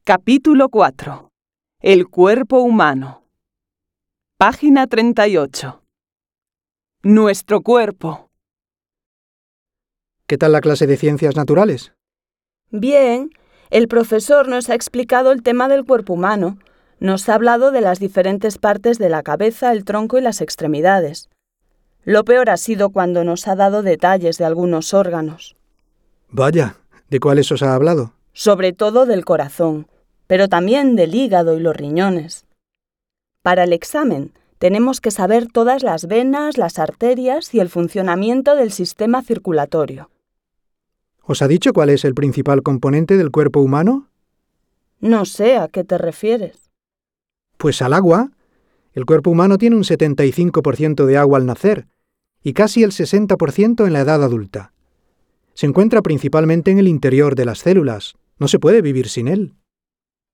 Capítulo 4. El cuerpo humano. Página 38. Nuestro cuerpo. ¿Qué tal la clase de ciencias naturales? Bien, el profesor nos ha explicado el tema del cuerpo humano. Nos ha hablado de las diferentes partes de la cabeza, el tronco y las extremidades. Lo peor ha sido cuando nos ha dado detalles de algunos órganos. Vaya, ¿de cuáles os ha hablado? Sobre todo del corazón, pero también del hígado y los riñones. Para el examen, tenemos que saber todas las venas, las arterias y el funcionamiento del sistema circulatorio. ¿Os ha dicho cuál es el principal componente del cuerpo humano? No sé a qué te refieres. Pues al agua. El cuerpo humano tiene un 75% de agua al nacer y casi el 60% en la edad adulta. Se encuentra principalmente en el interior de las células. No se puede vivir sin él.